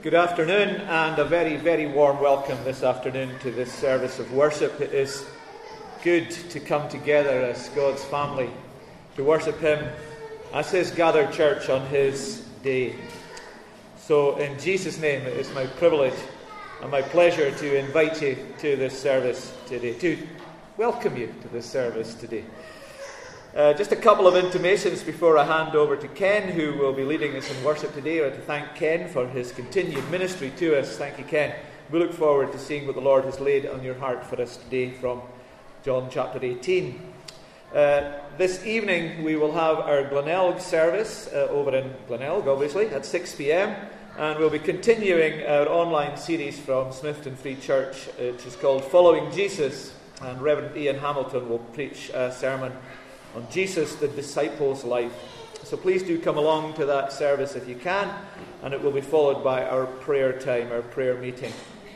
Good afternoon and a very, very warm welcome this afternoon to this service of worship. It is good to come together as God's family to worship Him as His gathered church on His day. So in Jesus' name, it is my privilege and my pleasure to invite you to this service today, to welcome you to this service today. Just a couple of intimations before I hand over to Ken, who will be leading us in worship today. I want to thank Ken for his continued ministry to us. Thank you, Ken. We look forward to seeing what the Lord has laid on your heart for us today from John chapter 18. This evening we will have our Glenelg service over in Glenelg, obviously, at 6 p.m. And we'll be continuing our online series from Smithton Free Church, which is called Following Jesus. And Reverend Ian Hamilton will preach a sermon on Jesus, the disciples' life. So please do come along to that service if you can, and it will be followed by our prayer time, our prayer meeting.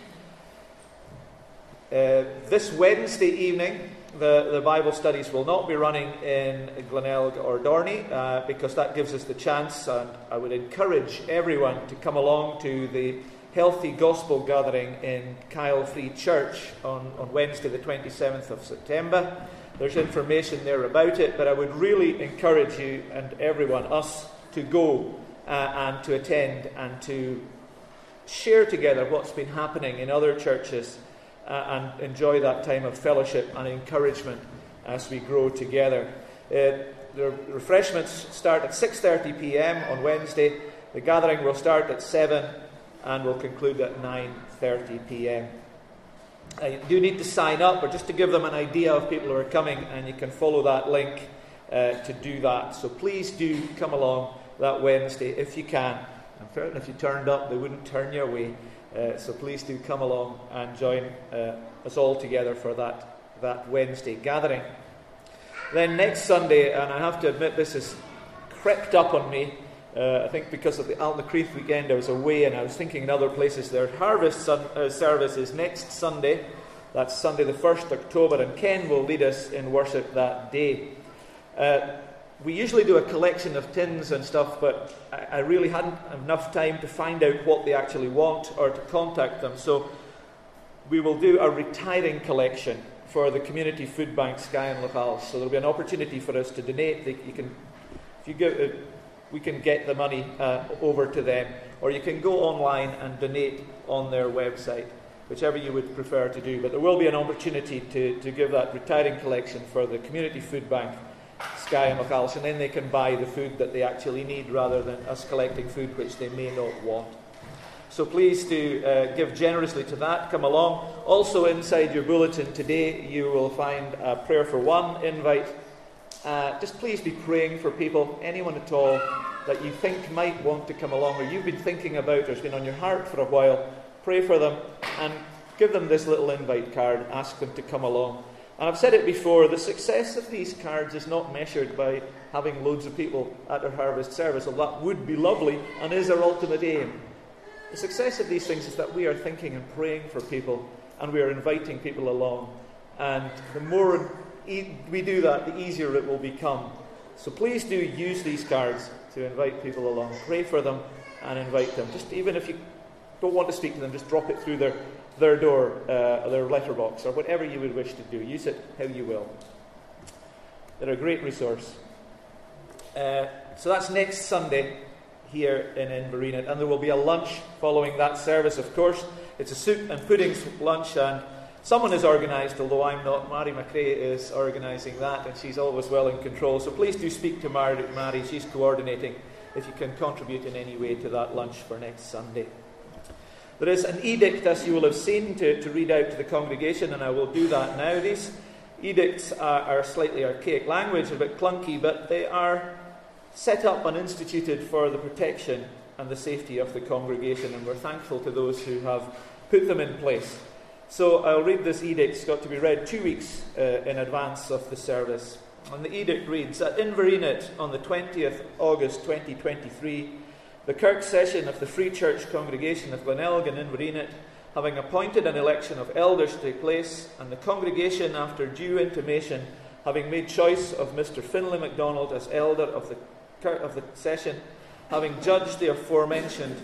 This Wednesday evening, the Bible studies will not be running in Glenelg or Dorney, because that gives us the chance, and I would encourage everyone to come along to the Healthy Gospel Gathering in Kyle Free Church on Wednesday the 27th of September. There's information there about it, but I would really encourage you and everyone, us, to go and to attend and to share together what's been happening in other churches and enjoy that time of fellowship and encouragement as we grow together. The refreshments start at 6:30 p.m. on Wednesday. The gathering will start at 7 and will conclude at 9:30 p.m. You do need to sign up, or just to give them an idea of people who are coming, and you can follow that link to do that. So please do come along that Wednesday if you can. I'm certain if you turned up, they wouldn't turn you away. So please do come along and join us all together for that Wednesday gathering. Then next Sunday, and I have to admit this has crept up on me, I think because of the Altnacrith weekend, I was away and I was thinking in other places. Their harvest service is next Sunday. That's Sunday the 1st October, and Ken will lead us in worship that day. We usually do a collection of tins and stuff, but I really hadn't enough time to find out what they actually want or to contact them. So we will do a retiring collection for the Community Food Bank Skye and Lochal. So there'll be an opportunity for us to donate. We can get the money over to them, or you can go online and donate on their website, whichever you would prefer to do. But there will be an opportunity to give that retiring collection for the Community Food Bank, Skye and Lochal, and then they can buy the food that they actually need rather than us collecting food which they may not want. So please do give generously to that. Come along. Also inside your bulletin today you will find a prayer for one invite. Just please be praying for people, anyone at all that you think might want to come along, or you've been thinking about, or has been on your heart for a while. Pray for them and give them this little invite card. Ask them to come along. And I've said it before, the success of these cards is not measured by having loads of people at our harvest service, although that would be lovely and is our ultimate aim. The success of these things is that we are thinking and praying for people, and we are inviting people along. And the more we do that, the easier it will become. So please do use these cards to invite people along. Pray for them and invite them. Just even if you don't want to speak to them, just drop it through their door, their letterbox, or whatever you would wish to do. Use it how you will. They're a great resource. So that's next Sunday here in Inverreenit, and there will be a lunch following that service, of course. It's a soup and puddings lunch, and someone is organised, although I'm not. Mary McRae is organising that, and she's always well in control. So please do speak to Mary. She's coordinating if you can contribute in any way to that lunch for next Sunday. There is an edict, as you will have seen, to read out to the congregation, and I will do that now. These edicts are slightly archaic language, a bit clunky, but they are set up and instituted for the protection and the safety of the congregation, and we're thankful to those who have put them in place. So I'll read this edict. It's got to be read 2 weeks in advance of the service. And the edict reads, at Inverreenit on the 20th August 2023, the Kirk Session of the Free Church Congregation of Glenelg and Inverreenit, having appointed an election of elders to take place, and the congregation, after due intimation, having made choice of Mr. Finlay MacDonald as elder of the session, having judged the aforementioned,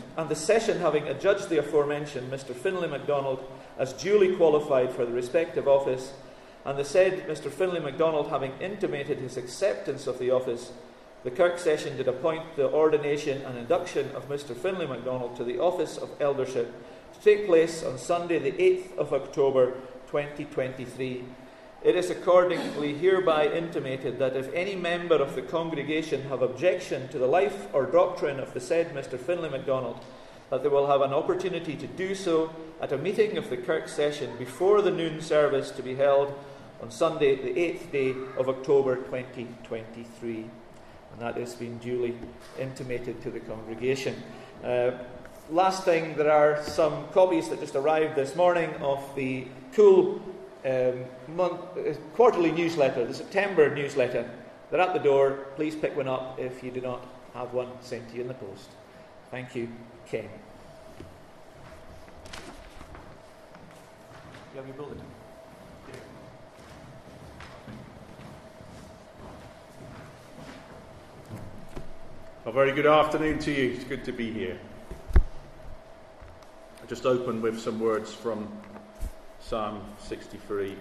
Mr. Finlay MacDonald as duly qualified for the respective office, and the said Mr. Finlay MacDonald having intimated his acceptance of the office, the Kirk Session did appoint the ordination and induction of Mr. Finlay MacDonald to the office of eldership to take place on Sunday the 8th of October 2023. It is accordingly hereby intimated that if any member of the congregation have objection to the life or doctrine of the said Mr. Finlay MacDonald, that they will have an opportunity to do so at a meeting of the Kirk Session before the noon service to be held on Sunday the 8th day of October 2023. And that has been duly intimated to the congregation. Last thing, there are some copies that just arrived this morning of the Cool quarterly newsletter, the September newsletter. They're at the door. Please pick one up if you do not have one sent to you in the post. Thank you, Ken. You have your bulletin? A very good afternoon to you. It's good to be here. I just open with some words from Psalm 63.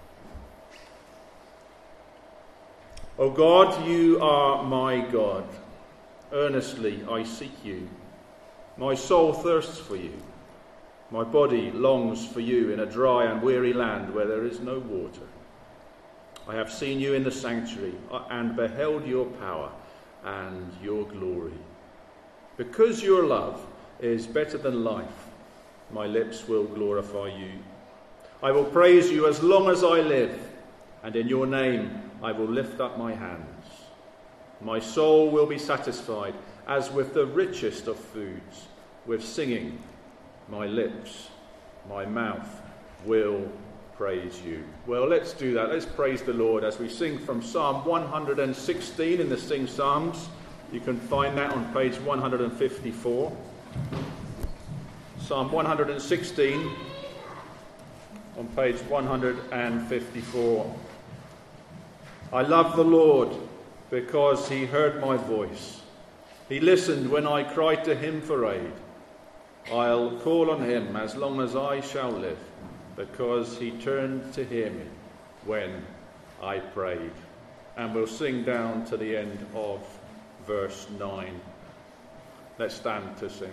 O God, you are my God. Earnestly I seek you. My soul thirsts for you. My body longs for you in a dry and weary land where there is no water. I have seen you in the sanctuary and beheld your power and your glory. Because your love is better than life, my lips will glorify you. I will praise you as long as I live, and in your name I will lift up my hands. My soul will be satisfied as with the richest of foods. With singing, my lips, my mouth will praise you. Well, let's do that. Let's praise the Lord as we sing from Psalm 116 in the Sing Psalms. You can find that on page 154. Psalm 116 on page 154. I love the Lord because he heard my voice. He listened when I cried to him for aid. I'll call on him as long as I shall live, because he turned to hear me when I prayed. And we'll sing down to the end of verse 9. Let's stand to sing.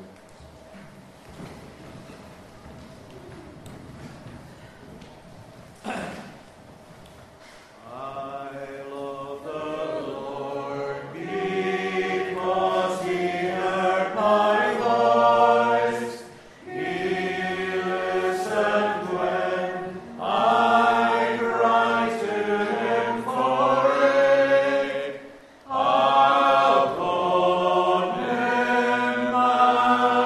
I'll call on him.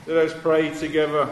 Let us pray together.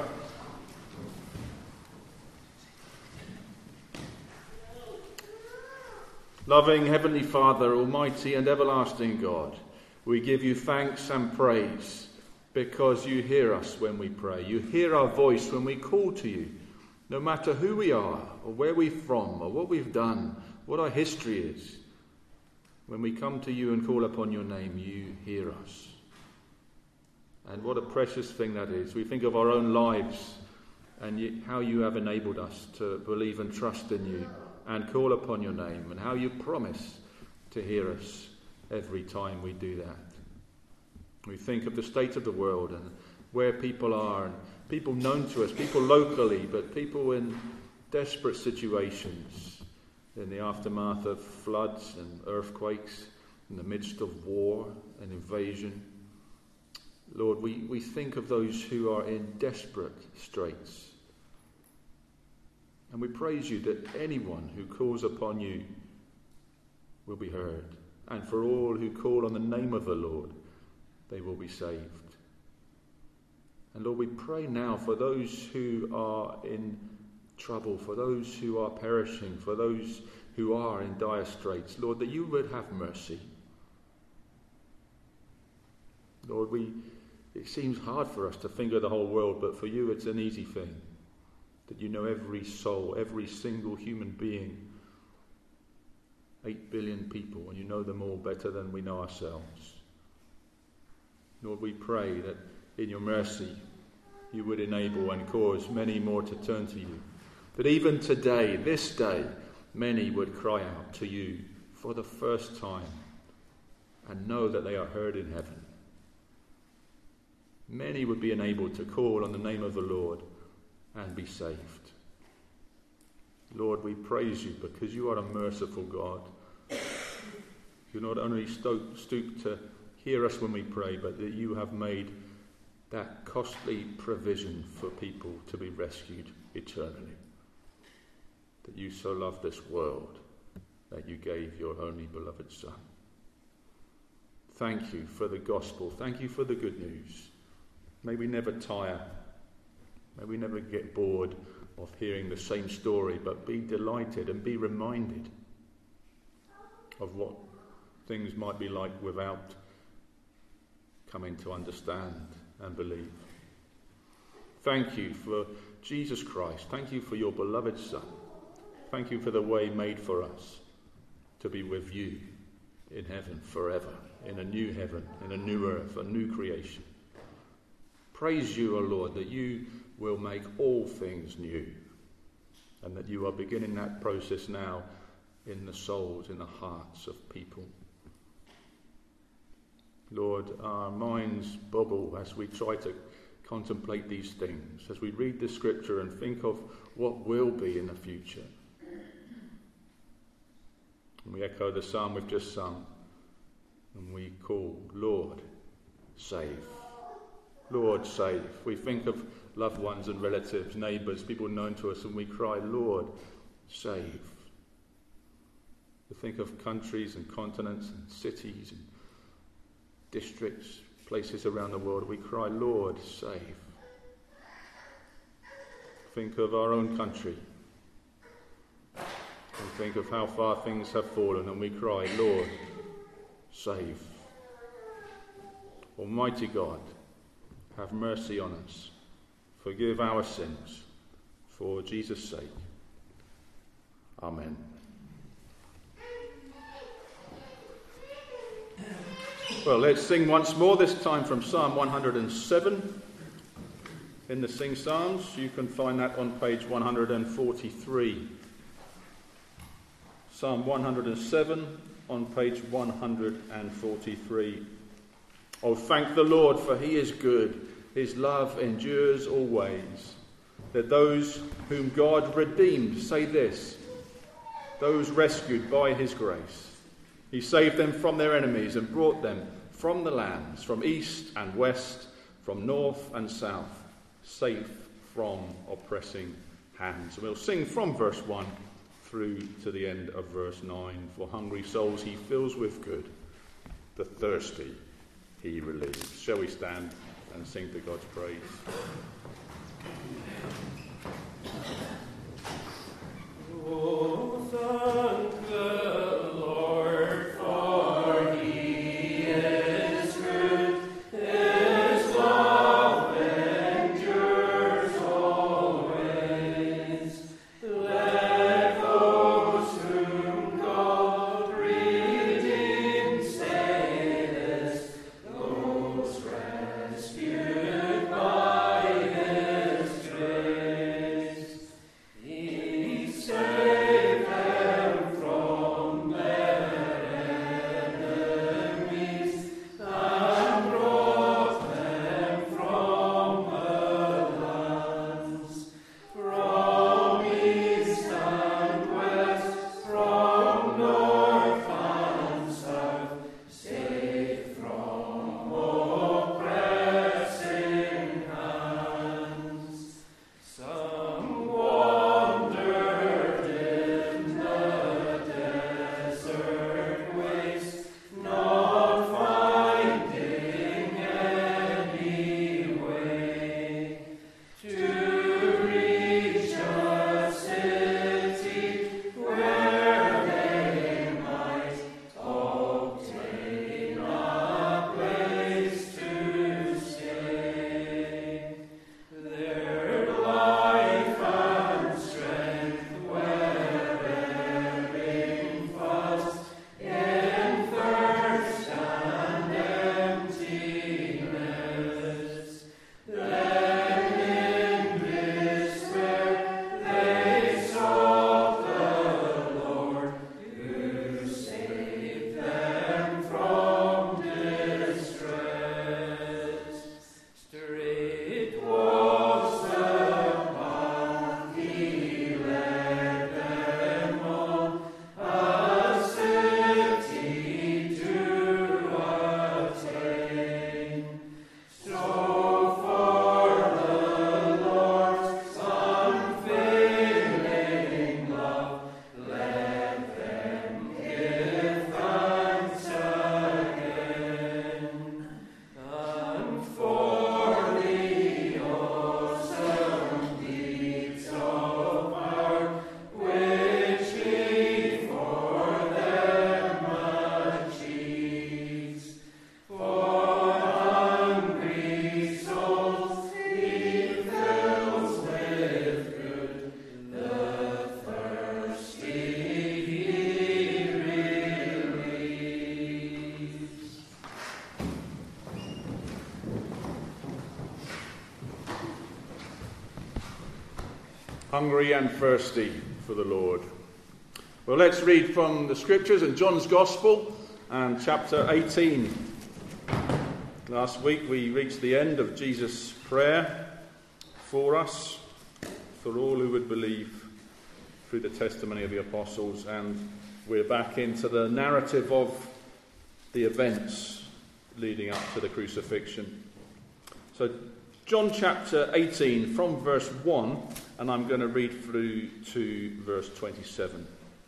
Loving Heavenly Father, Almighty and everlasting God, we give you thanks and praise because you hear us when we pray. You hear our voice when we call to you, no matter who we are or where we're from or what we've done, what our history is. When we come to you and call upon your name, you hear us. And what a precious thing that is. We think of our own lives and how you have enabled us to believe and trust in you and call upon your name, and how you promise to hear us every time we do that. We think of the state of the world and where people are, and people known to us, people locally, but people in desperate situations, in the aftermath of floods and earthquakes, in the midst of war and invasion. Lord, we think of those who are in desperate straits. And we praise you that anyone who calls upon you will be heard. And for all who call on the name of the Lord, they will be saved. And Lord, we pray now for those who are in trouble, for those who are perishing, for those who are in dire straits. Lord, that you would have mercy. Lord, it seems hard for us to think of the whole world, but for you it's an easy thing. That you know every soul, every single human being, 8 billion people, and you know them all better than we know ourselves. Lord, we pray that in your mercy you would enable and cause many more to turn to you. That even today, this day, many would cry out to you for the first time and know that they are heard in heaven. Many would be enabled to call on the name of the Lord and be saved. Lord, we praise you because you are a merciful God. You not only stoop to hear us when we pray, but that you have made that costly provision for people to be rescued eternally. That you so loved this world that you gave your only beloved Son. Thank you for the gospel. Thank you for the good news. May we never tire. May we never get bored of hearing the same story, but be delighted and be reminded of what things might be like without coming to understand and believe. Thank you for Jesus Christ. Thank you for your beloved Son. Thank you for the way made for us to be with you in heaven forever, in a new heaven, in a new earth, a new creation. Praise you, O Lord, that you will make all things new, and that you are beginning that process now in the souls, in the hearts of people. Lord, our minds bubble as we try to contemplate these things, as we read the scripture and think of what will be in the future. And we echo the psalm we've just sung, and we call, Lord, save. Lord, save. We think of loved ones and relatives, neighbours, people known to us, and we cry, Lord, save. We think of countries and continents and cities and districts, places around the world. We cry, Lord, save. Think of our own country. And think of how far things have fallen, and we cry, Lord, save. Almighty God, have mercy on us. Forgive our sins, for Jesus' sake. Amen. Well, let's sing once more, this time from Psalm 107. In the Sing Psalms, you can find that on page 143. Psalm 107 on page 143. Oh, thank the Lord, for he is good. His love endures always. Let those whom God redeemed say this, those rescued by his grace. He saved them from their enemies and brought them from the lands, from east and west, from north and south, safe from oppressing hands. And we'll sing from verse 1 through to the end of verse 9. For hungry souls he fills with good, the thirsty he relieves. Shall we stand? and sing to God's praise. Oh, thank the Lord, for he is good. His love endures always. Let those whom God redeemed say this, those rescued by his grace. He saved them from their enemies and brought them from the lands, from east and west, from north and south, safe from oppressing hands. Some wandered in the desert waste, not finding any way to reach a city where they might obtain a place to stay. Their life and strength were ebbing fast in thirst and emptiness. Then in despair they sought the Lord, who saved them from distress. Straight was the path he led them on, a city to attain. So for the Lord's unfailing love, let them give thanks again. And for the awesome deeds of power which he for them achieves, for hungry souls he fills with good, the thirsty he relieves. Hungry and thirsty for the Lord. Well, let's read from the scriptures in John's Gospel and chapter 18. Last week we reached the end of Jesus' prayer for us, for all who would believe through the testimony of the apostles, and we're back into the narrative of the events leading up to the crucifixion. So John chapter 18 from verse 1, and I'm going to read through to verse 27.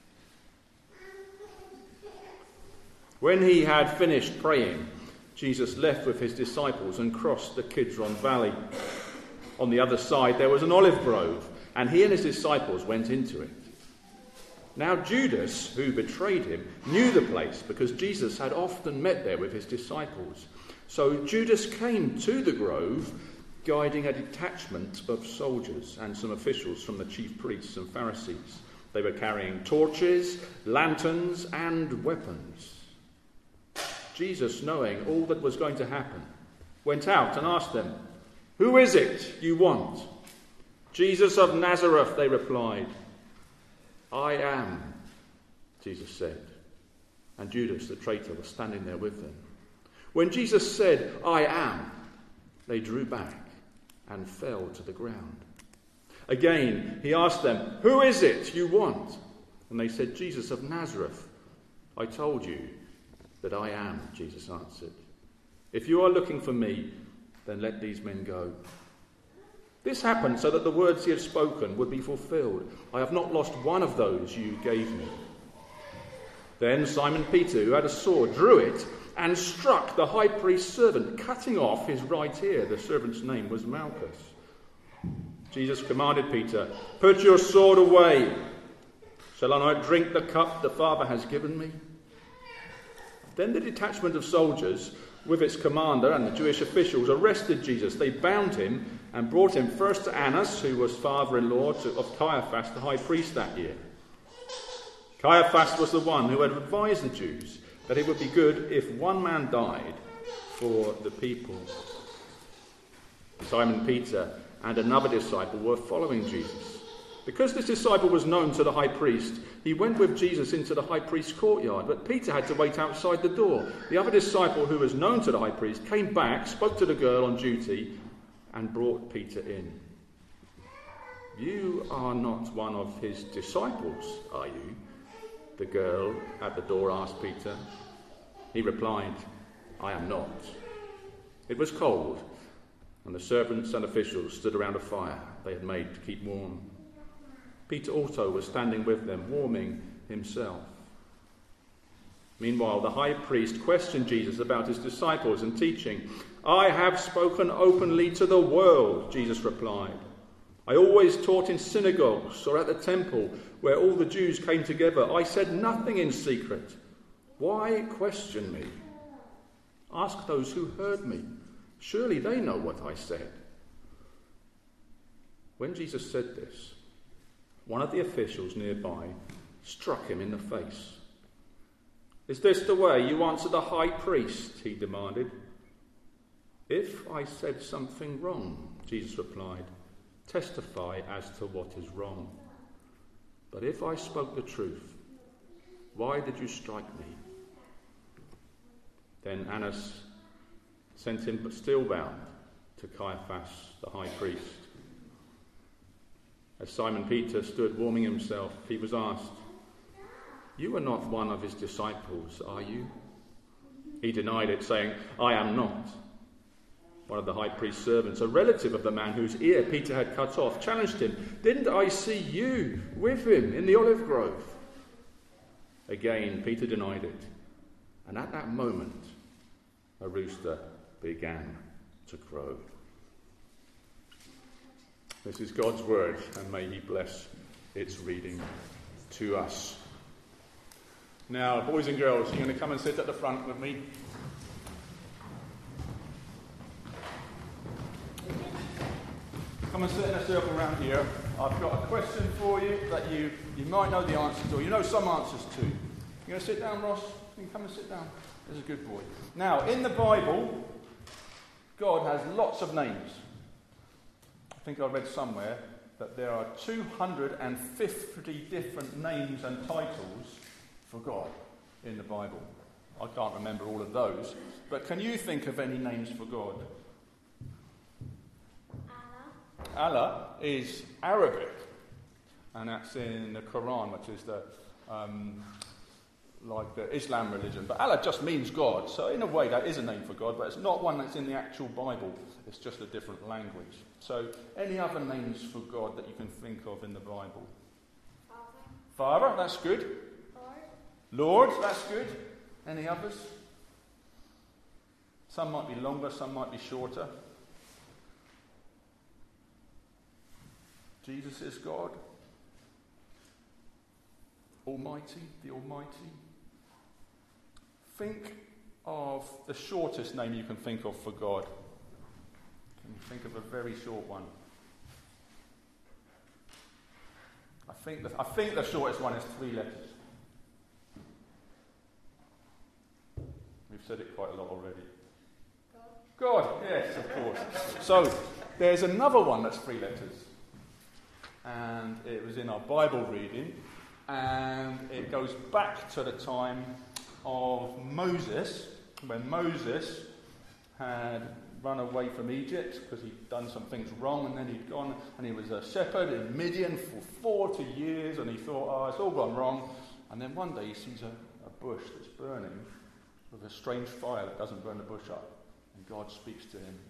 When he had finished praying, Jesus left with his disciples and crossed the Kidron Valley. On the other side there was an olive grove, and he and his disciples went into it. Now Judas, who betrayed him, knew the place because Jesus had often met there with his disciples. So Judas came to the grove, guiding a detachment of soldiers and some officials from the chief priests and Pharisees. They were carrying torches, lanterns, and weapons. Jesus, knowing all that was going to happen, went out and asked them, "Who is it you want?" "Jesus of Nazareth," they replied. "I am," Jesus said. And Judas, the traitor, was standing there with them. When Jesus said, "I am," they drew back and fell to the ground. Again, he asked them, "Who is it you want?" And they said, "Jesus of Nazareth." "I told you that I am," Jesus answered. "If you are looking for me, then let these men go." This happened so that the words he had spoken would be fulfilled. "I have not lost one of those you gave me." Then Simon Peter, who had a sword, drew it and struck the high priest's servant, cutting off his right ear. The servant's name was Malchus. Jesus commanded Peter, "Put your sword away. Shall I not drink the cup the Father has given me?" Then the detachment of soldiers, with its commander and the Jewish officials, arrested Jesus. They bound him and brought him first to Annas, who was father-in-law of Caiaphas, the high priest that year. Caiaphas was the one who had advised the Jews that it would be good if one man died for the people. Simon Peter and another disciple were following Jesus. Because this disciple was known to the high priest, he went with Jesus into the high priest's courtyard, but Peter had to wait outside the door. The other disciple, who was known to the high priest, came back, spoke to the girl on duty, and brought Peter in. "You are not one of his disciples, are you?" the girl at the door asked Peter. He replied, "I am not." It was cold, and the servants and officials stood around a fire they had made to keep warm. Peter also was standing with them, warming himself. Meanwhile, the high priest questioned Jesus about his disciples and teaching. "I have spoken openly to the world," Jesus replied. "I always taught in synagogues or at the temple where all the Jews came together. I said nothing in secret. Why question me? Ask those who heard me. Surely they know what I said." When Jesus said this, one of the officials nearby struck him in the face. "Is this the way you answer the high priest?" he demanded. "If I said something wrong," Jesus replied, "testify as to what is wrong. But if I spoke the truth, why did you strike me?" Then Annas sent him, but still bound, to Caiaphas, the high priest. As Simon Peter stood warming himself, he was asked, "You are not one of his disciples, are you?" He denied it, saying, "I am not." One of the high priest's servants, a relative of the man whose ear Peter had cut off, challenged him, "Didn't I see you with him in the olive grove?" Again, Peter denied it, and at that moment, a rooster began to crow. This is God's word, and may he bless its reading to us. Now, boys and girls, you're going to come and sit at the front with me. Come and sit in a circle around here. I've got a question for you that you might know the answer to, or you know some answers to. You going to sit down, Ross? You can come and sit down. There's a good boy. Now, in the Bible, God has lots of names. I think I read somewhere that there are 250 different names and titles for God in the Bible. I can't remember all of those, but can you think of any names for God? Allah is Arabic, and that's in the Quran, which is the Islam religion. But Allah just means God, so in a way that is a name for God, but it's not one that's in the actual Bible. It's just a different language. So, any other names for God that you can think of in the Bible? Father, that's good. Lord, that's good. Any others? Some might be longer, some might be shorter. Jesus is God. Almighty, the Almighty. Think of the shortest name you can think of for God. Can you think of a very short one? I think the shortest one is 3 letters. We've said it quite a lot already. God, yes, of course. So, there's another one that's 3 letters. And it was in our Bible reading. And it goes back to the time of Moses, when Moses had run away from Egypt because he'd done some things wrong, and then he'd gone and he was a shepherd in Midian for 40 years, and he thought, it's all gone wrong. And then one day he sees a bush that's burning with a strange fire that doesn't burn the bush up, and God speaks to him.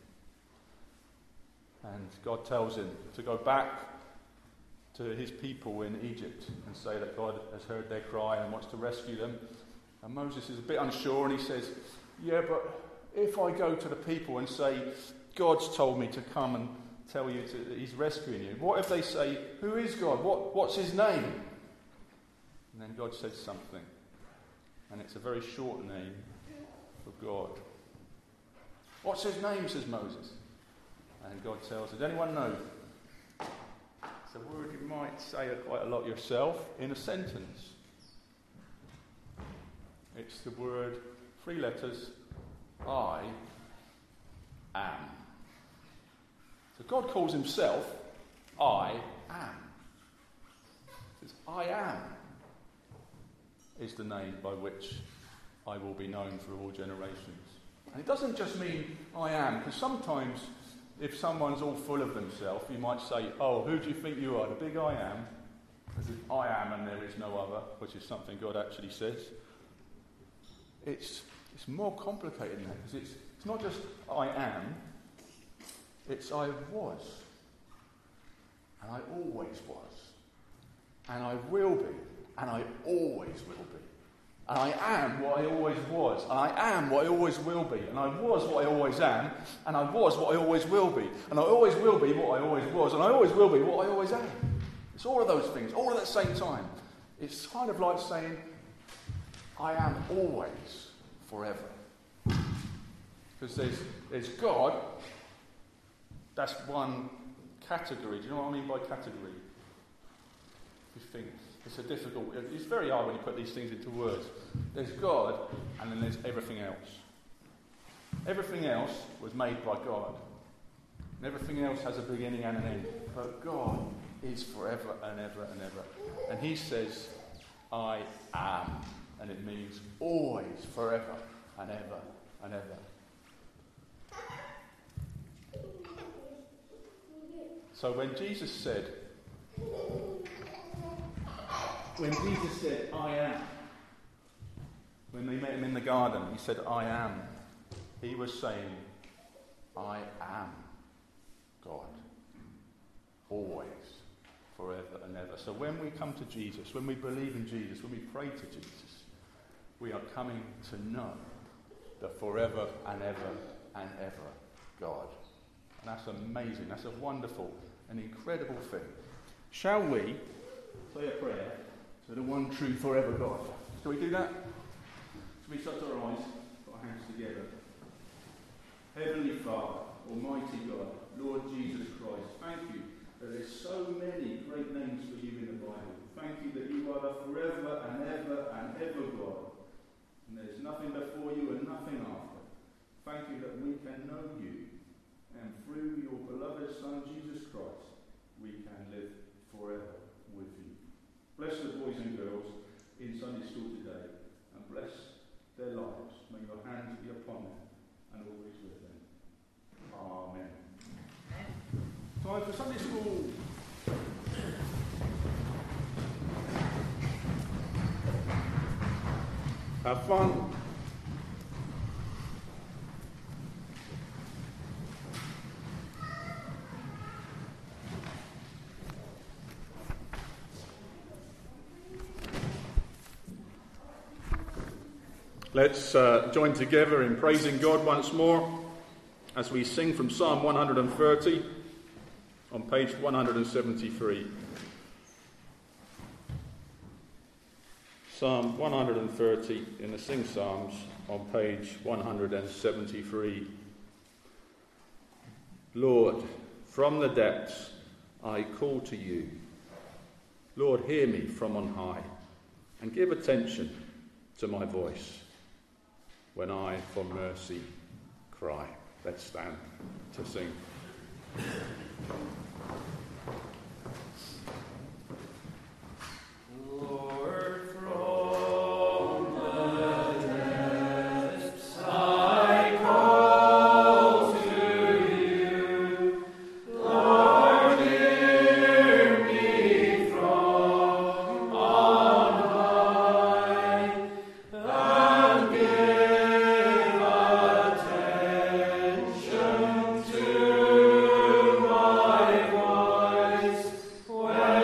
And God tells him to go back to his people in Egypt and say that God has heard their cry and wants to rescue them. And Moses is a bit unsure, and he says, yeah, but if I go to the people and say, God's told me to come and tell you that he's rescuing you, what if they say, who is God? What's his name? And then God says something. And it's a very short name for God. What's his name, says Moses. And God tells, does anyone know? It's a word you might say quite a lot yourself in a sentence. It's the word, 3 letters, I am. So God calls himself, I am. He says, I am is the name by which I will be known through all generations. And it doesn't just mean I am, because sometimes if someone's all full of themselves, you might say, oh, who do you think you are? The big I am, as if I am and there is no other, which is something God actually says. It's more complicated than that, because it's not just I am, it's I was, and I always was, and I will be, and I always will be. And I am what I always was, and I am what I always will be, and I was what I always am, and I was what I always will be, and I always will be what I always was, and I always will be what I always am. It's all of those things, all at the same time. It's kind of like saying, I am always, forever. Because there's God, that's one category. Do you know what I mean by category? You think it's it's very hard when you put these things into words. There's God, and then there's everything else. Everything else was made by God. And everything else has a beginning and an end. But God is forever and ever and ever. And he says, I am. And it means always, forever and ever and ever. So when Jesus said, I am, when they met him in the garden, he said, I am. He was saying, I am God. Always, forever and ever. So when we come to Jesus, when we believe in Jesus, when we pray to Jesus, we are coming to know the forever and ever and ever God. And that's amazing. That's a wonderful and incredible thing. Shall we say a prayer to the one true forever God? Shall we do that? Shall we shut our eyes, put our hands together? Heavenly Father, Almighty God, Lord Jesus Christ, thank you that there's so many great names for you in the Bible. Thank you that you are the forever and ever God. And there's nothing before you and nothing after. Thank you that we can know you, and through your beloved Son, Jesus Christ, we can live forever with you. Bless the boys and girls in Sunday school today, and bless their lives. May your hands be upon them and always with them. Amen. Time for Sunday school. Have fun. Let's join together in praising God once more as we sing from Psalm 130 on page 173. Psalm 130 in the Sing Psalms on page 173. Lord, from the depths I call to you. Lord, hear me from on high and give attention to my voice when I for mercy cry. Let's stand to sing. Lord, from the depths I call to you. Lord, hear me from on high, and give attention to my voice when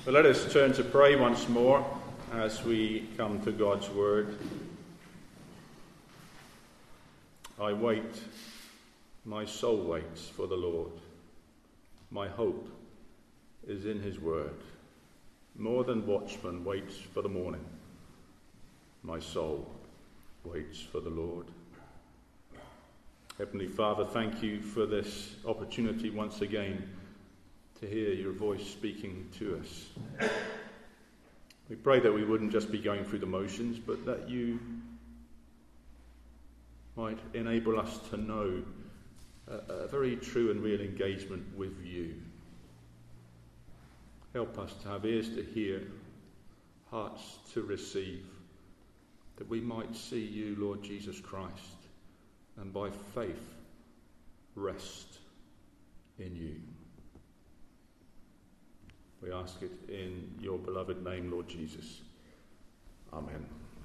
Well, let us turn to pray once more as we come to God's word. I wait, my soul waits for the Lord. My hope is in his word. More than watchman waits for the morning. My soul waits for the Lord. Heavenly Father, thank you for this opportunity once again to hear your voice speaking to us. We pray that we wouldn't just be going through the motions, but that you might enable us to know a very true and real engagement with you. Help us to have ears to hear, hearts to receive, that we might see you, Lord Jesus Christ, and by faith rest in you. We ask it in your beloved name, Lord Jesus. Amen.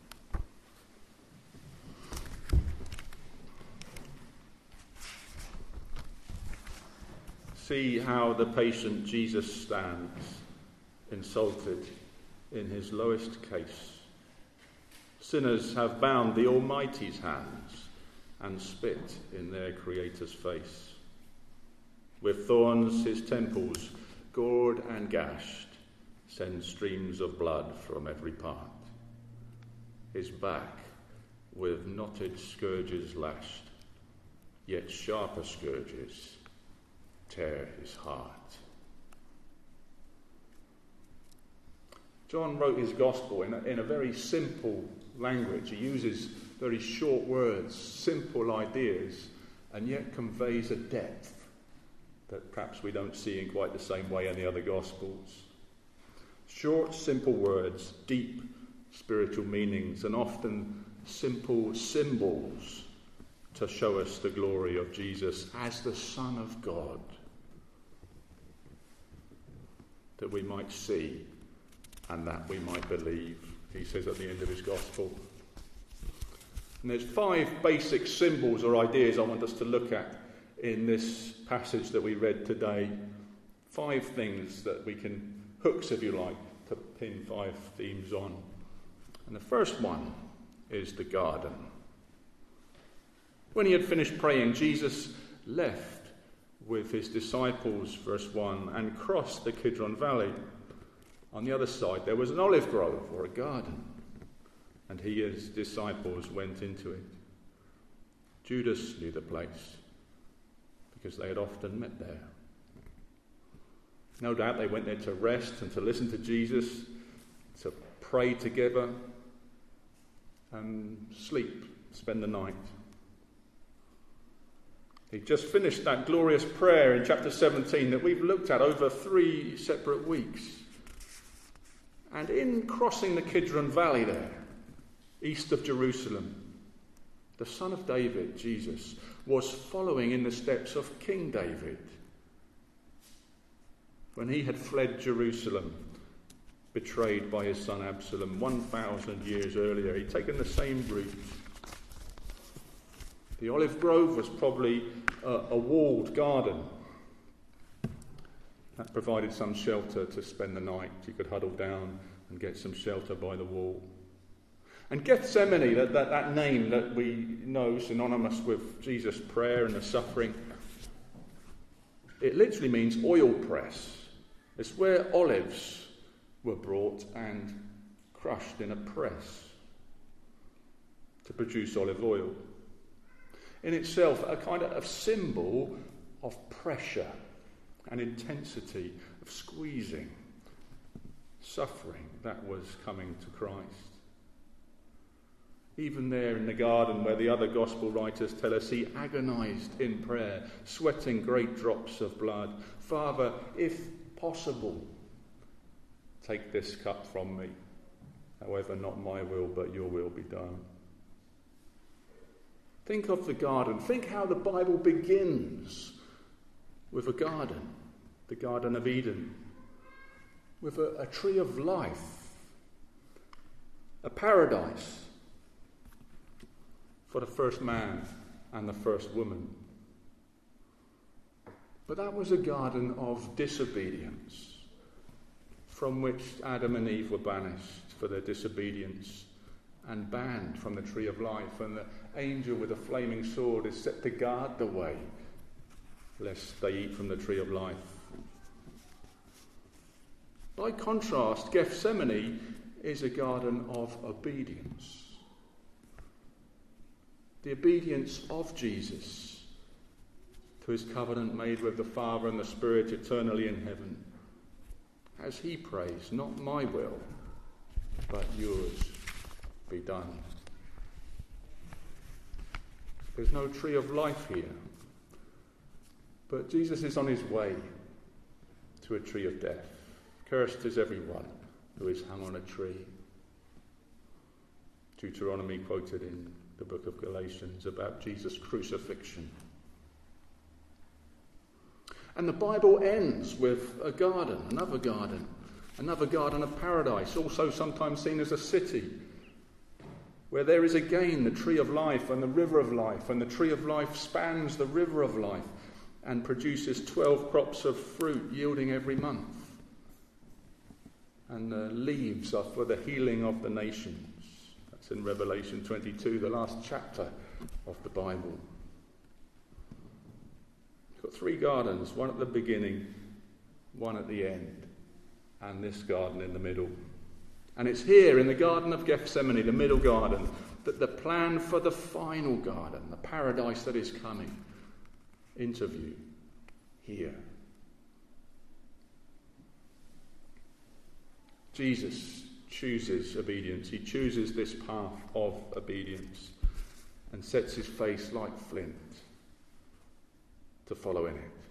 See how the patient Jesus stands, insulted in his lowest case. Sinners have bound the Almighty's hands and spit in their Creator's face. With thorns his temples, gored and gashed, send streams of blood from every part. His back with knotted scourges lashed, yet sharper scourges tear his heart. John wrote his gospel in a very simple language. He uses very short words, simple ideas, and yet conveys a depth that perhaps we don't see in quite the same way in the other Gospels. Short, simple words, deep spiritual meanings, and often simple symbols to show us the glory of Jesus as the Son of God, that we might see and that we might believe, he says at the end of his Gospel. And there's 5 basic symbols or ideas I want us to look at in this passage that we read today. 5 things that we can, hooks if you like, to pin 5 themes on. And the first one is the garden. When he had finished praying, Jesus left with his disciples, verse 1, and crossed the Kidron Valley. On the other side there was an olive grove or a garden, and he and his disciples went into it. Judas knew the place, because they had often met there. No doubt they went there to rest and to listen to Jesus, to pray together and sleep, spend the night. He just finished that glorious prayer in chapter 17 that we've looked at over 3 separate weeks. And in crossing the Kidron Valley there, east of Jerusalem, the son of David, Jesus, was following in the steps of King David. When he had fled Jerusalem, betrayed by his son Absalom 1,000 years earlier, he'd taken the same route. The olive grove was probably a walled garden that provided some shelter to spend the night. You could huddle down and get some shelter by the wall. And Gethsemane, that name that we know, synonymous with Jesus' prayer and the suffering, it literally means oil press. It's where olives were brought and crushed in a press to produce olive oil. In itself, a kind of symbol of pressure and intensity, of squeezing, suffering that was coming to Christ. Even there in the garden where the other gospel writers tell us he agonized in prayer, sweating great drops of blood. Father, if possible, take this cup from me. However, not my will, but your will be done. Think of the garden. Think how the Bible begins with a garden, the Garden of Eden, with a tree of life, a paradise for the first man and the first woman. But that was a garden of disobedience, from which Adam and Eve were banished for their disobedience and banned from the tree of life, and the angel with a flaming sword is set to guard the way lest they eat from the tree of life. By contrast, Gethsemane is a garden of obedience. The obedience of Jesus to his covenant made with the Father and the Spirit eternally in heaven. As he prays, not my will, but yours be done. There's no tree of life here, but Jesus is on his way to a tree of death. Cursed is everyone who is hung on a tree. Deuteronomy quoted in the book of Galatians about Jesus' crucifixion. And the Bible ends with a garden, another garden of paradise, also sometimes seen as a city, where there is again the tree of life and the river of life, and the tree of life spans the river of life and produces 12 crops of fruit yielding every month. And the leaves are for the healing of the nations. That's in Revelation 22, the last chapter of the Bible. You've got 3 gardens, one at the beginning, one at the end, and this garden in the middle. And it's here in the Garden of Gethsemane, the middle garden, that the plan for the final garden, the paradise that is coming, into view here. Jesus chooses obedience. He chooses this path of obedience and sets his face like flint to follow in it.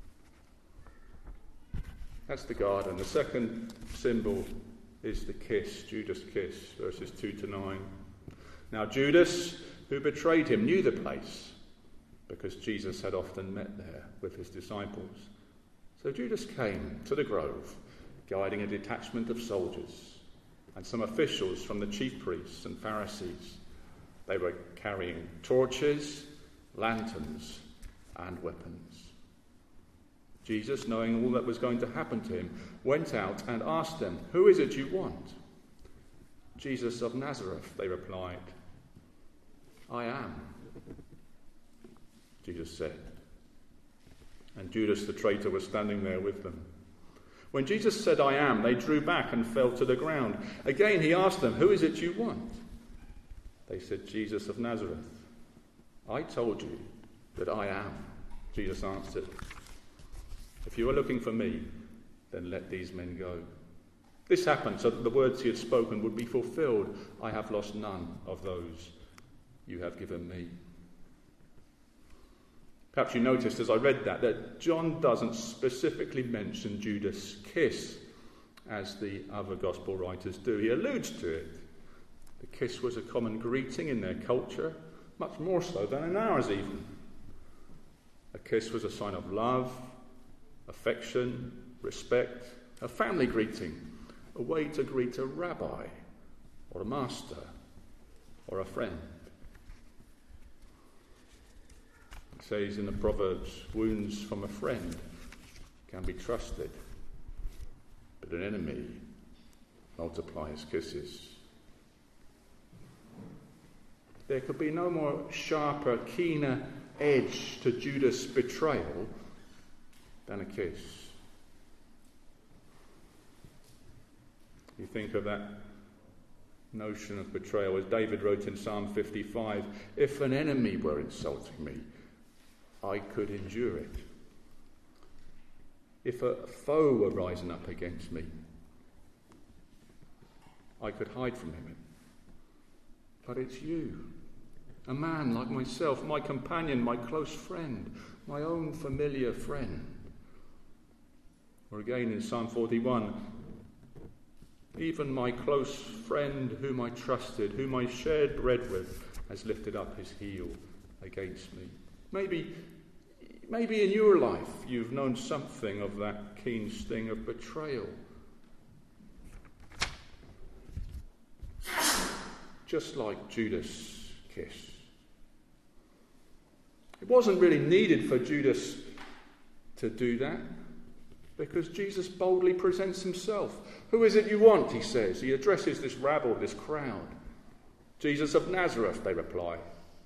That's the garden. The second symbol is the kiss, Judas' kiss, verses 2 to 9. Now Judas, who betrayed him, knew the place because Jesus had often met there with his disciples. So Judas came to the grove, guiding a detachment of soldiers and some officials from the chief priests and Pharisees. They were carrying torches, lanterns, and weapons. Jesus, knowing all that was going to happen to him, went out and asked them, "Who is it you want?" "Jesus of Nazareth," they replied. "I am," Jesus said. And Judas the traitor was standing there with them. When Jesus said, "I am," they drew back and fell to the ground. Again he asked them, "Who is it you want?" They said, "Jesus of Nazareth." "I told you that I am," Jesus answered. "If you are looking for me, then let these men go." This happened so that the words he had spoken would be fulfilled. "I have lost none of those you have given me." Perhaps you noticed as I read that John doesn't specifically mention Judas' kiss as the other gospel writers do. He alludes to it. The kiss was a common greeting in their culture, much more so than in ours even. A kiss was a sign of love, affection, respect, a family greeting, a way to greet a rabbi or a master or a friend. It says in the Proverbs, wounds from a friend can be trusted, but an enemy multiplies kisses. There could be no more sharper, keener edge to Judas' betrayal than a kiss. You think of that notion of betrayal, as David wrote in Psalm 55, "If an enemy were insulting me, I could endure it. If a foe were rising up against me, I could hide from him. But it's you, a man like myself, my companion, my close friend, my own familiar friend." Or again in Psalm 41, "Even my close friend whom I trusted, whom I shared bread with, has lifted up his heel against me." Maybe in your life you've known something of that keen sting of betrayal. Just like Judas' kiss. It wasn't really needed for Judas to do that, Because Jesus boldly presents himself. Who is it you want, he says. He addresses this rabble, this crowd. Jesus of Nazareth, they reply.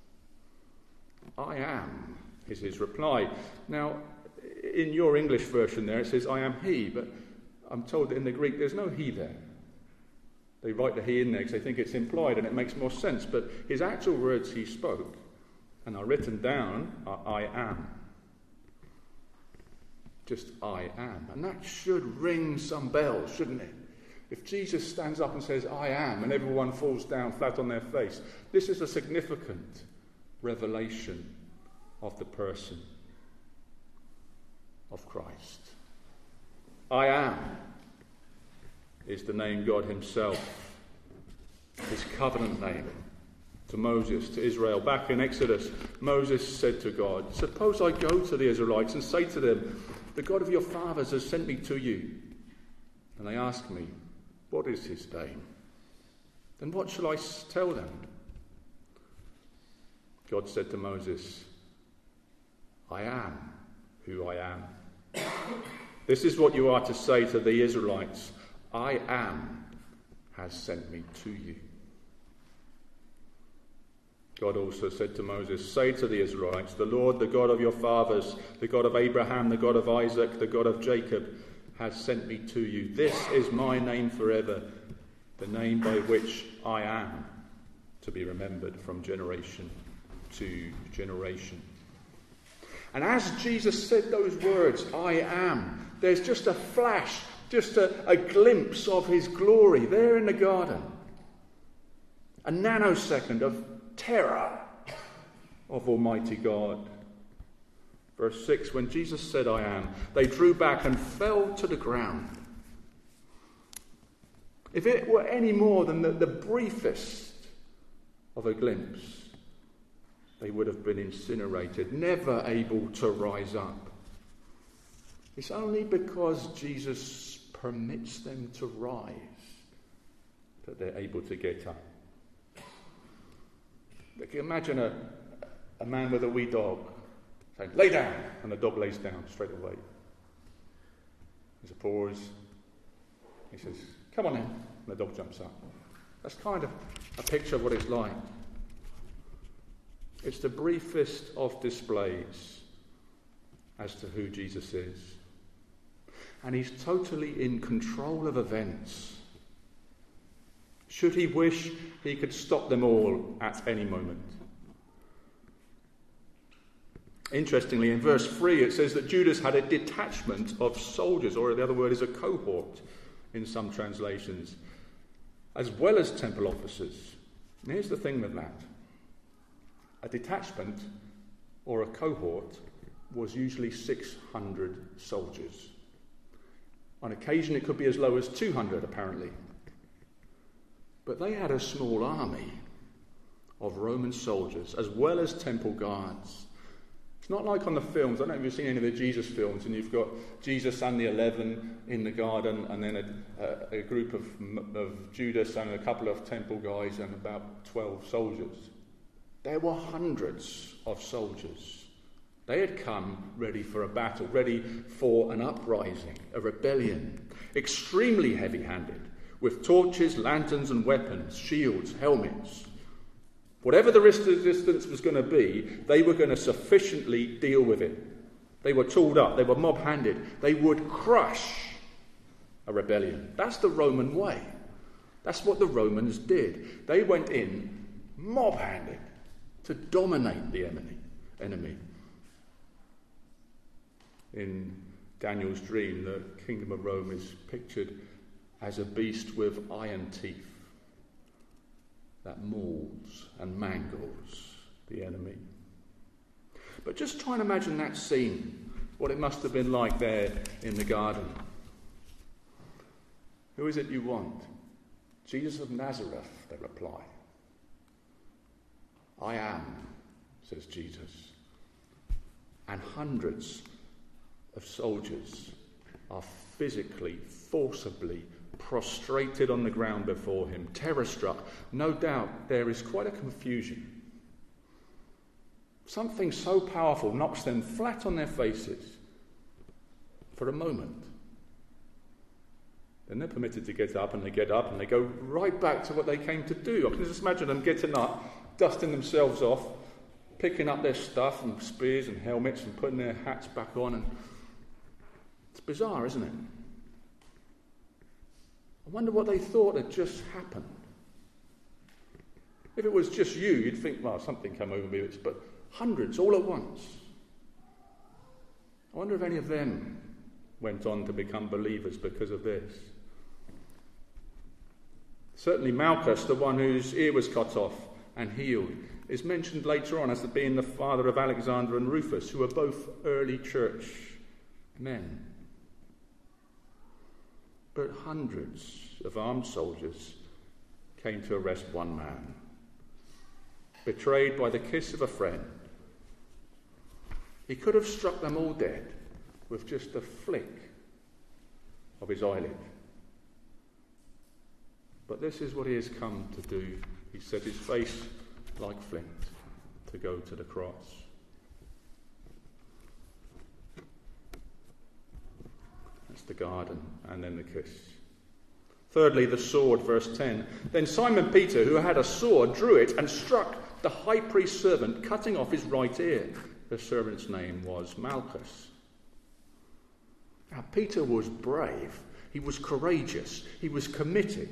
I am, is his reply. Now, in your English version there, it says, I am he, but I'm told that in the Greek there's no he there. They write the he in there because they think it's implied and it makes more sense. But his actual words he spoke and are written down are I am. Just I am. And that should ring some bells, shouldn't it? If Jesus stands up and says, I am, and everyone falls down flat on their face, this is a significant revelation of the person of Christ. I am is the name God himself, his covenant name to Moses, to Israel. Back in Exodus, Moses said to God, suppose I go to the Israelites and say to them, the God of your fathers has sent me to you. And they ask me, what is his name? Then what shall I tell them? God said to Moses, I am who I am. This is what you are to say to the Israelites. I am has sent me to you. God also said to Moses, say to the Israelites, the Lord, the God of your fathers, the God of Abraham, the God of Isaac, the God of Jacob, has sent me to you. This is my name forever, the name by which I am to be remembered from generation to generation. And as Jesus said those words, I am, there's just a flash, just a glimpse of his glory there in the garden. A nanosecond of terror of Almighty God. Verse 6, when Jesus said, I am, they drew back and fell to the ground. If it were any more than the briefest of a glimpse, they would have been incinerated, never able to rise up. It's only because Jesus permits them to rise that they're able to get up. Imagine a man with a wee dog saying, lay down, and the dog lays down straight away. There's a pause. He says, come on in, and the dog jumps up. That's kind of a picture of what it's like. It's the briefest of displays as to who Jesus is. And he's totally in control of events. Should he wish, he could stop them all at any moment. Interestingly, in verse 3, it says that Judas had a detachment of soldiers, or the other word is a cohort in some translations, as well as temple officers. And here's the thing with that. A detachment or a cohort was usually 600 soldiers. On occasion, it could be as low as 200, apparently. But they had a small army of Roman soldiers, as well as temple guards. It's not like on the films. I don't know if you've seen any of the Jesus films, and you've got Jesus and the 11 in the garden, and then a group of Judas and a couple of temple guys and about 12 soldiers. There were hundreds of soldiers. They had come ready for a battle, ready for an uprising, a rebellion, extremely heavy-handed, with torches, lanterns and weapons, shields, helmets. Whatever the resistance was going to be, they were going to sufficiently deal with it. They were tooled up, they were mob-handed. They would crush a rebellion. That's the Roman way. That's what the Romans did. They went in mob-handed to dominate the enemy. In Daniel's dream, the kingdom of Rome is pictured as a beast with iron teeth that mauls and mangles the enemy. But just try and imagine that scene, what it must have been like there in the garden. Who is it you want? Jesus of Nazareth, they reply. I am, says Jesus. And hundreds of soldiers are physically, forcibly prostrated on the ground before him, terror-struck. No doubt there is quite a confusion. Something so powerful knocks them flat on their faces for a moment. then they're permitted to get up, and they get up and they go right back to what they came to do. I can just imagine them getting up, dusting themselves off, picking up their stuff and spears and helmets and putting their hats back on. And it's bizarre, isn't it? I wonder what they thought had just happened. If it was just you, you'd think, well, something came over me, but hundreds all at once. I wonder if any of them went on to become believers because of this. Certainly Malchus, the one whose ear was cut off and healed, is mentioned later on as being the father of Alexander and Rufus, who were both early church men. But hundreds of armed soldiers came to arrest one man, betrayed by the kiss of a friend. He could have struck them all dead with just a flick of his eyelid. But this is what he has come to do. He set his face like flint to go to the cross. That's the garden, and then the kiss. Thirdly, the sword, verse 10. Then Simon Peter, who had a sword, drew it and struck the high priest's servant, cutting off his right ear. The servant's name was Malchus. Now, Peter was brave. He was courageous. He was committed.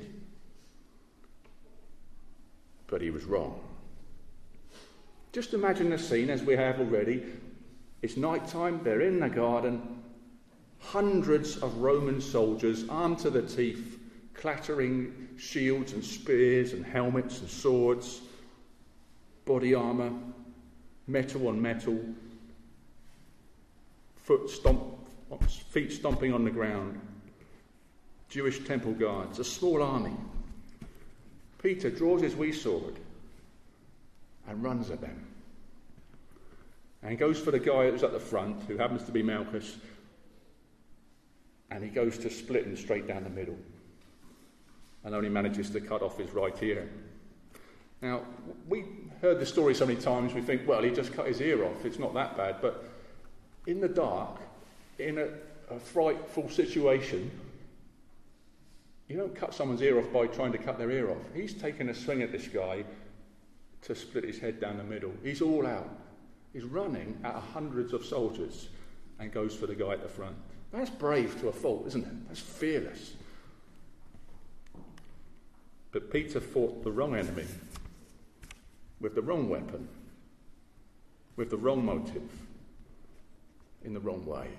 But he was wrong. Just imagine the scene as we have already. It's night time. They're in the garden. Hundreds of Roman soldiers, armed to the teeth, clattering shields and spears and helmets and swords, body armour, metal on metal, feet stomping on the ground, Jewish temple guards, a small army. Peter draws his wee sword and runs at them, and goes for the guy who's at the front, who happens to be Malchus, and he goes to split him straight down the middle, and only manages to cut off his right ear. Now, we heard the story so many times, we think, well, he just cut his ear off, it's not that bad. But in the dark, in a frightful situation, you don't cut someone's ear off by trying to cut their ear off. He's taken a swing at this guy to split his head down the middle. He's all out. He's running at hundreds of soldiers and goes for the guy at the front. That's brave to a fault, isn't it? That's fearless. But Peter fought the wrong enemy, with the wrong weapon, with the wrong motive, in the wrong way,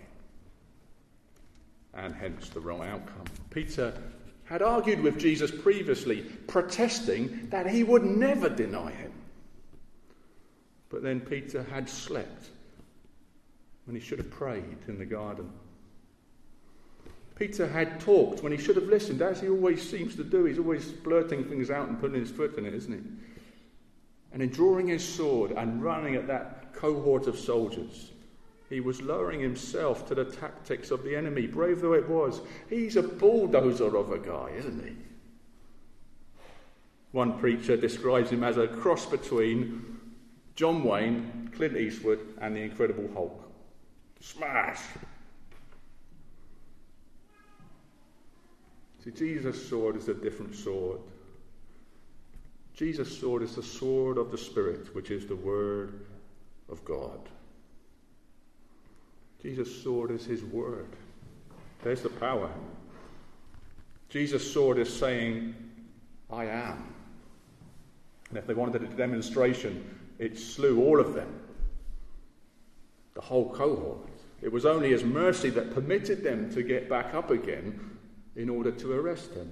and hence the wrong outcome. Peter had argued with Jesus previously, protesting that he would never deny him. But then Peter had slept when he should have prayed in the garden. Peter had talked when he should have listened, as he always seems to do. He's always blurting things out and putting his foot in it, isn't he? And in drawing his sword and running at that cohort of soldiers, he was lowering himself to the tactics of the enemy, brave though it was. He's a bulldozer of a guy, isn't he? One preacher describes him as a cross between John Wayne, Clint Eastwood, and the Incredible Hulk. Smash! See, Jesus' sword is a different sword. Jesus' sword is the sword of the Spirit, which is the Word of God. Jesus' sword is his word. There's the power. Jesus' sword is saying, I am. And if they wanted a demonstration, it slew all of them. The whole cohort. It was only his mercy that permitted them to get back up again in order to arrest him.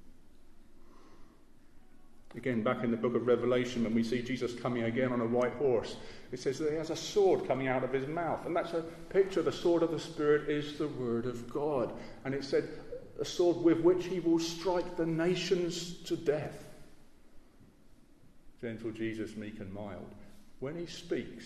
Again, back in the book of Revelation, when we see Jesus coming again on a white horse, it says that he has a sword coming out of his mouth. And that's a picture. The sword of the Spirit is the word of God. And it said, a sword with which he will strike the nations to death. Gentle Jesus, meek and mild. When he speaks,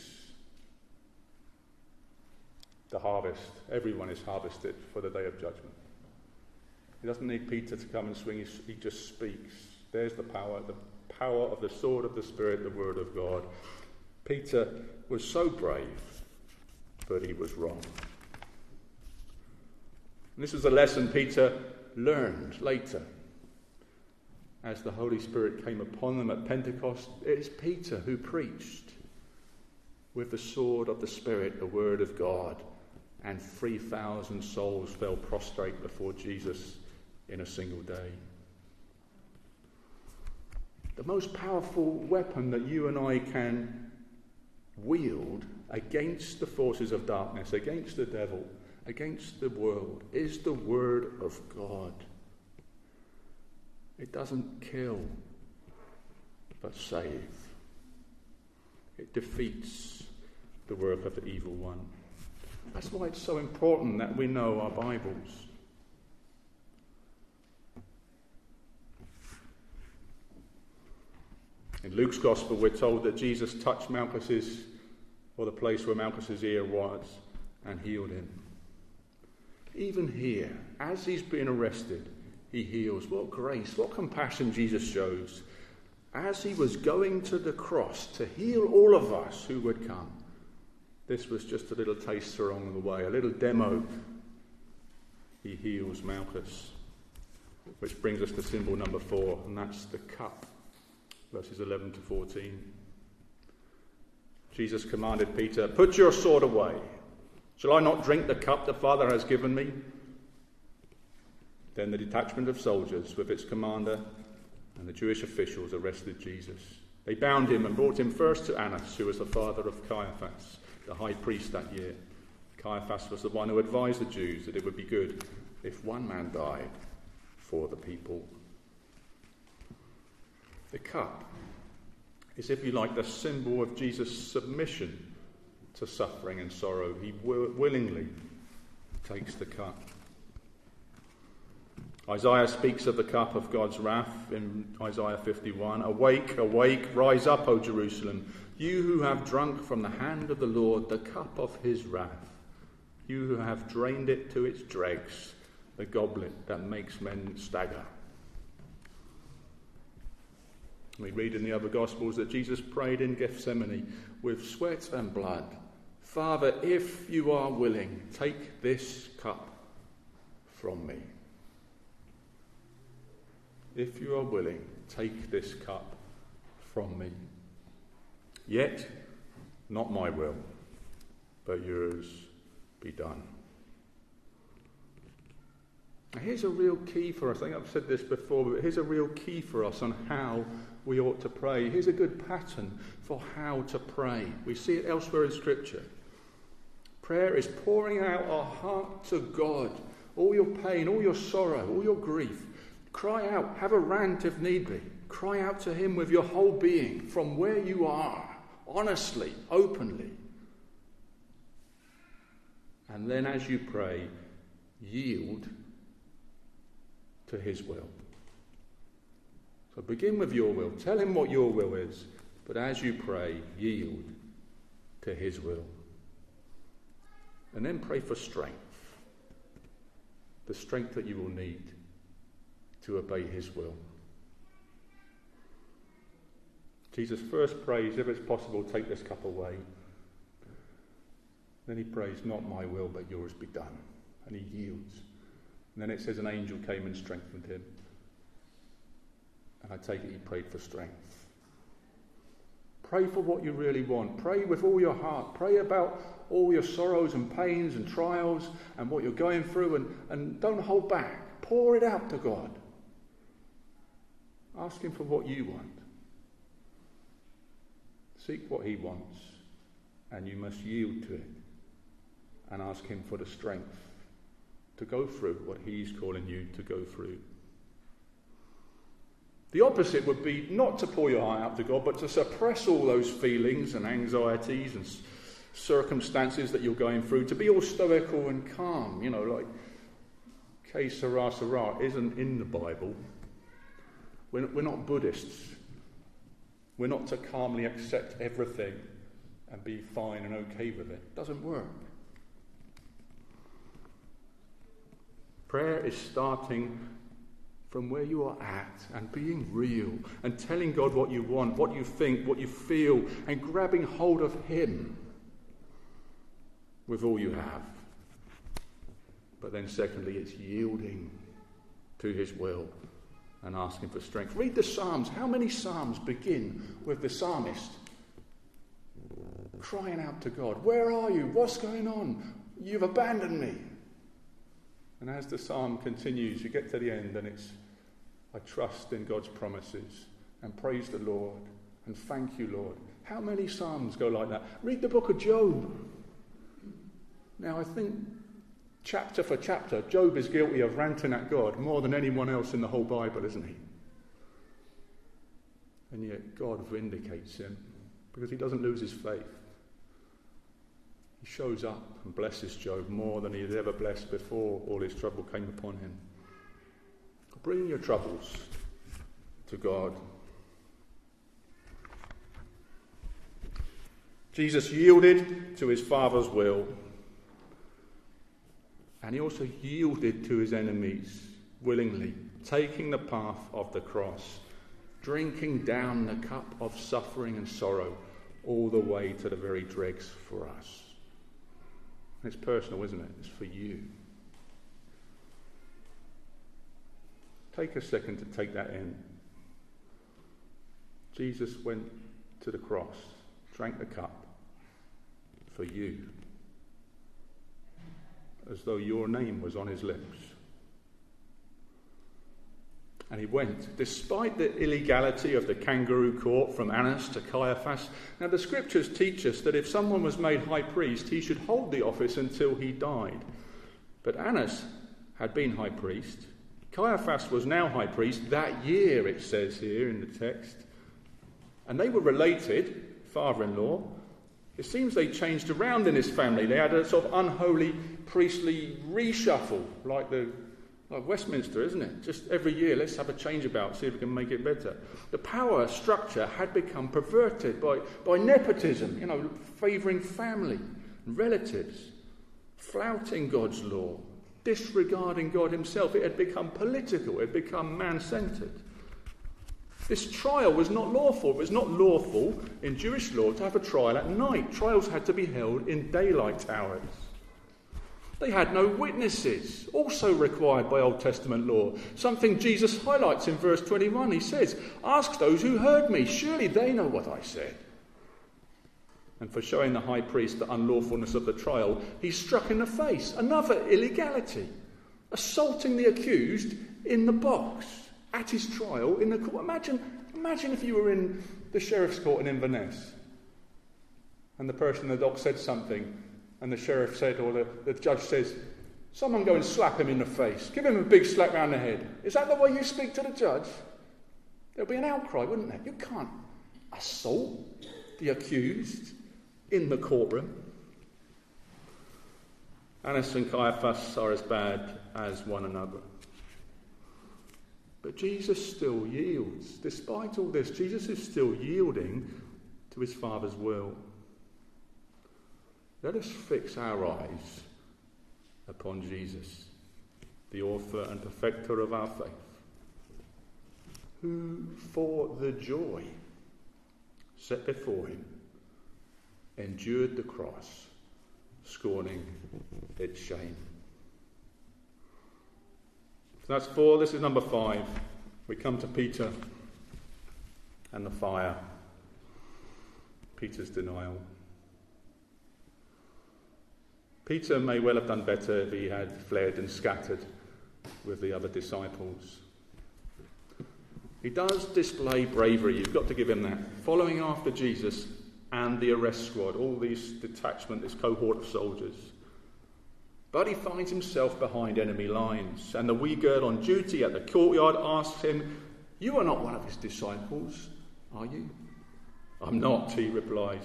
the harvest, everyone is harvested for the day of judgment. He doesn't need Peter to come and swing, he just speaks. There's the power of the sword of the Spirit, the word of God. Peter was so brave, but he was wrong. And this was a lesson Peter learned later, as the Holy Spirit came upon them at Pentecost, it's Peter who preached with the sword of the Spirit, the word of God, and 3,000 souls fell prostrate before Jesus in a single day. The most powerful weapon that you and I can wield against the forces of darkness, against the devil, against the world, is the Word of God. It doesn't kill, but save. It defeats the work of the evil one. That's why it's so important that we know our Bibles. In Luke's Gospel, we're told that Jesus touched Malchus's, or the place where Malchus's ear was, and healed him. Even here, as he's being arrested, he heals. What grace, what compassion Jesus shows. As he was going to the cross to heal all of us who would come, this was just a little taster along the way, a little demo. He heals Malchus. Which brings us to symbol number 4, and that's the cup. Verses 11 to 14. Jesus commanded Peter, "Put your sword away. Shall I not drink the cup the Father has given me?" Then the detachment of soldiers with its commander and the Jewish officials arrested Jesus. They bound him and brought him first to Annas, who was the father of Caiaphas, the high priest that year. Caiaphas was the one who advised the Jews that it would be good if one man died for the people. The cup is, if you like, the symbol of Jesus' submission to suffering and sorrow. He willingly takes the cup. Isaiah speaks of the cup of God's wrath in Isaiah 51. "Awake, awake, rise up, O Jerusalem, you who have drunk from the hand of the Lord the cup of his wrath, you who have drained it to its dregs, the goblet that makes men stagger." We read in the other Gospels that Jesus prayed in Gethsemane with sweat and blood, "Father, if you are willing, take this cup from me." If you are willing, take this cup from me. Yet, not my will, but yours be done. Now here's a real key for us. I think I've said this before, but here's a real key for us on how we ought to pray. Here's a good pattern for how to pray. We see it elsewhere in Scripture. Prayer is pouring out our heart to God. All your pain, all your sorrow, all your grief. Cry out, have a rant if need be. Cry out to him with your whole being, from where you are, honestly, openly. And then as you pray, yield to his will. So begin with your will. Tell him what your will is. But as you pray, yield to his will. And then pray for strength. The strength that you will need to obey his will. Jesus first prays, if it's possible, take this cup away. Then he prays, not my will, but yours be done. And he yields. And then it says an angel came and strengthened him. And I take it he prayed for strength. Pray for what you really want. Pray with all your heart. Pray about all your sorrows and pains and trials and what you're going through, and don't hold back. Pour it out to God. Ask him for what you want. Seek what he wants, and you must yield to it and ask him for the strength to go through what he's calling you to go through. The opposite would be not to pour your heart out to God, but to suppress all those feelings and anxieties and circumstances that you're going through, to be all stoical and calm, like que sera, sera isn't in the Bible. We're not Buddhists. We're not to calmly accept everything and be fine and okay with it. It doesn't work. Prayer is starting from where you are at and being real and telling God what you want, what you think, what you feel, and grabbing hold of him with all you have. But then secondly, it's yielding to his will and asking for strength. Read the Psalms. How many Psalms begin with the psalmist crying out to God, "Where are you? What's going on? You've abandoned me." And as the psalm continues, you get to the end and it's, "I trust in God's promises and praise the Lord and thank you, Lord." How many psalms go like that? Read the book of Job. Now, I think chapter for chapter, Job is guilty of ranting at God more than anyone else in the whole Bible, isn't he? And yet God vindicates him because he doesn't lose his faith. He shows up and blesses Job more than he had ever blessed before all his trouble came upon him. Bring your troubles to God. Jesus yielded to his Father's will, and he also yielded to his enemies willingly, taking the path of the cross, drinking down the cup of suffering and sorrow all the way to the very dregs for us. It's personal, isn't it? It's for you. Take a second to take that in. Jesus went to the cross, drank the cup for you, as though your name was on his lips. And he went, despite the illegality of the kangaroo court from Annas to Caiaphas. Now the scriptures teach us that if someone was made high priest, he should hold the office until he died. But Annas had been high priest. Caiaphas was now high priest that year, it says here in the text. And they were related, father-in-law. It seems they changed around in his family. They had a sort of unholy priestly reshuffle, like Westminster, isn't it? Just every year, let's have a change about, see if we can make it better. The power structure had become perverted by nepotism, favouring family and relatives, flouting God's law, disregarding God himself. It had become political, it had become man-centred. This trial was not lawful. It was not lawful in Jewish law to have a trial at night. Trials had to be held in daylight hours. They had no witnesses, also required by Old Testament law, something Jesus highlights in verse 21. He says, "Ask those who heard me, surely they know what I said." And for showing the high priest the unlawfulness of the trial, he struck in the face, another illegality, assaulting the accused in the box at his trial in the court. Imagine if you were in the sheriff's court in Inverness and the person in the dock said something, and the sheriff said, or the judge says, "Someone go and slap him in the face. Give him a big slap round the head." Is that the way you speak to the judge? There'll be an outcry, wouldn't there? You can't assault the accused in the courtroom. Annas and Caiaphas are as bad as one another. But Jesus still yields. Despite all this, Jesus is still yielding to his Father's will. Let us fix our eyes upon Jesus, the author and perfecter of our faith, who for the joy set before him endured the cross, scorning its shame. So that's 4. This is number 5. We come to Peter and the fire. Peter's denial. Peter may well have done better if he had fled and scattered with the other disciples. He does display bravery, you've got to give him that, following after Jesus and the arrest squad, all these detachment, this cohort of soldiers. But he finds himself behind enemy lines, and the wee girl on duty at the courtyard asks him, "You are not one of his disciples, are you?" "I'm not," he replies.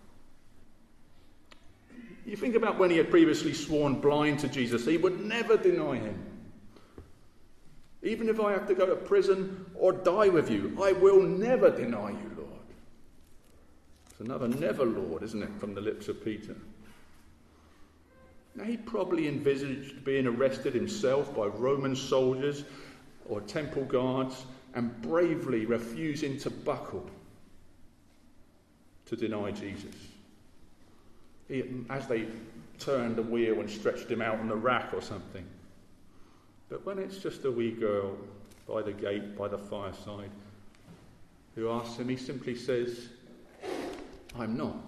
You think about when he had previously sworn blind to Jesus, he would never deny him. "Even if I have to go to prison or die with you, I will never deny you, Lord." It's another never, Lord, isn't it, from the lips of Peter. Now, he probably envisaged being arrested himself by Roman soldiers or temple guards and bravely refusing to buckle to deny Jesus. As they turned the wheel and stretched him out on the rack or something. But when it's just a wee girl by the gate, by the fireside, who asks him, he simply says, "I'm not."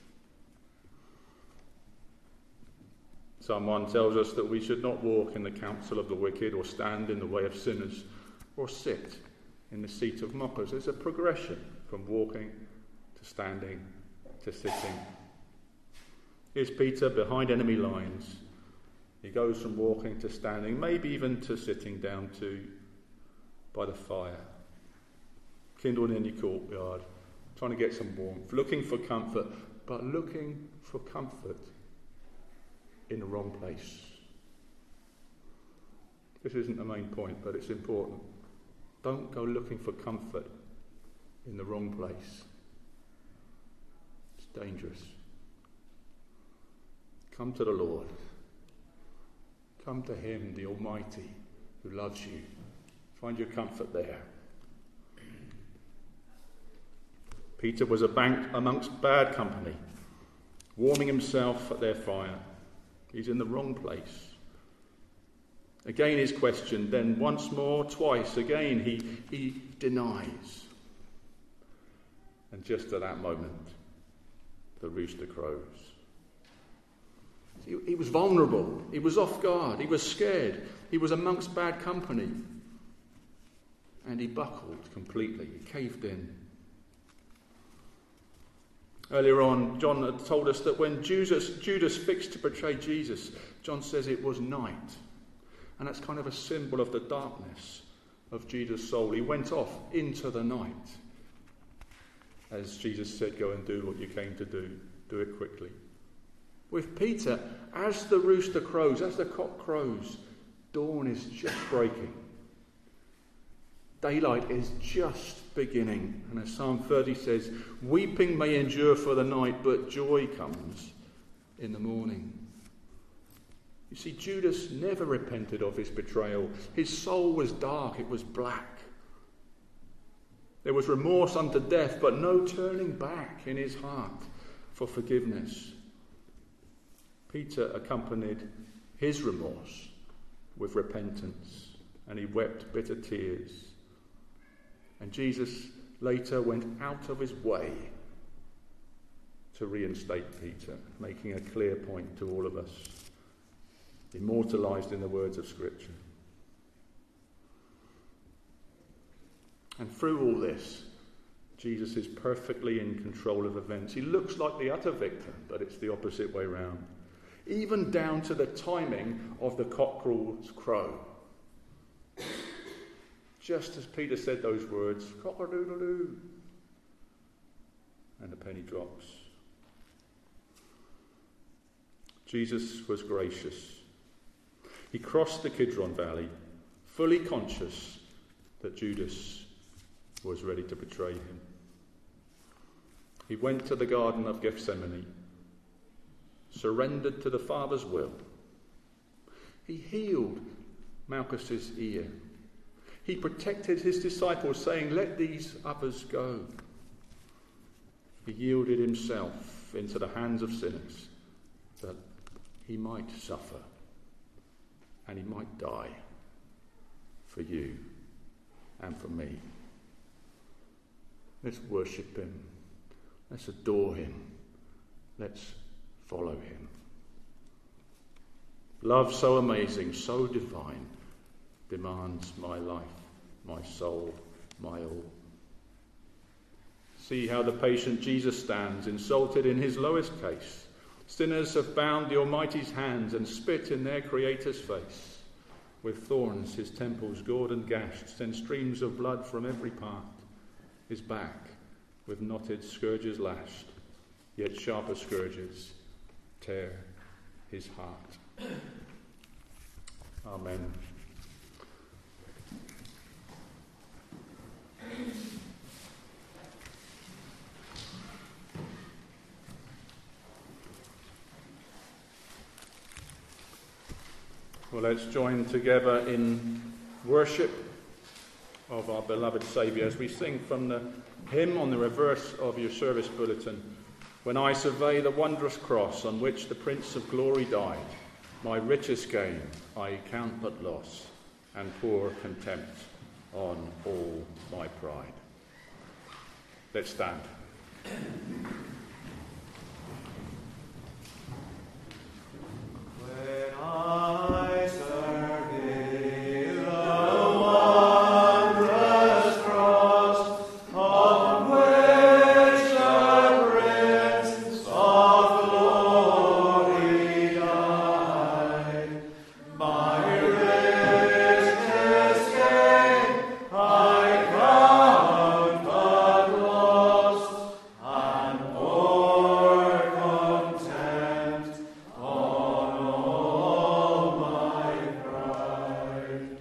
Psalm 1 tells us that we should not walk in the counsel of the wicked, or stand in the way of sinners, or sit in the seat of mockers. There's a progression from walking to standing to sitting. Here's Peter behind enemy lines. He goes from walking to standing, maybe even to sitting down to by the fire, kindled in your courtyard, trying to get some warmth, looking for comfort, but looking for comfort in the wrong place. This isn't the main point, but it's important. Don't go looking for comfort in the wrong place. It's dangerous. Come to the Lord. Come to him, the Almighty, who loves you. Find your comfort there. Peter was amongst bad company, warming himself at their fire. He's in the wrong place. Again he's questioned, then once more, twice. Again he denies. And just at that moment, the rooster crows. He was vulnerable. He was off guard. He was scared. He was amongst bad company. And he buckled completely. He caved in. Earlier on, John had told us that when Judas fixed to betray Jesus, John says it was night. And that's kind of a symbol of the darkness of Jesus' soul. He went off into the night. As Jesus said, go and do what you came to do. Do it quickly. With Peter, as the rooster crows, as the cock crows, dawn is just breaking. Daylight is just beginning. And as Psalm 30 says, weeping may endure for the night, but joy comes in the morning. You see, Judas never repented of his betrayal. His soul was dark, it was black. There was remorse unto death, but no turning back in his heart for forgiveness. Peter accompanied his remorse with repentance, and he wept bitter tears. And Jesus later went out of his way to reinstate Peter, making a clear point to all of us, immortalised in the words of Scripture. And through all this, Jesus is perfectly in control of events. He looks like the utter victim, but it's the opposite way round. Even down to the timing of the cockerel's crow. Just as Peter said those words, cock-a-doodle-doo, and the penny drops. Jesus was gracious. He crossed the Kidron Valley, fully conscious that Judas was ready to betray him. He went to the Garden of Gethsemane, surrendered to the Father's will. He healed Malchus's ear. He protected his disciples, saying, let these others go. He yielded himself into the hands of sinners that he might suffer and he might die for you and for me. Let's worship him. Let's adore him. Let's follow him. Love so amazing, so divine, demands my life, my soul, my all. See how the patient Jesus stands, insulted in his lowest case. Sinners have bound the Almighty's hands and spit in their Creator's face. With thorns his temples gored and gashed, send streams of blood from every part. His back with knotted scourges lashed, yet sharper scourges tear his heart. Amen. Well, let's join together in worship of our beloved Saviour as we sing from the hymn on the reverse of your service bulletin. When I survey the wondrous cross on which the Prince of Glory died, my richest gain I count but loss, and pour contempt on all my pride. Let's stand. When I survey the wondrous cross on which the Prince of Glory died, my richest gain I count but lost, and pour contempt on all my pride.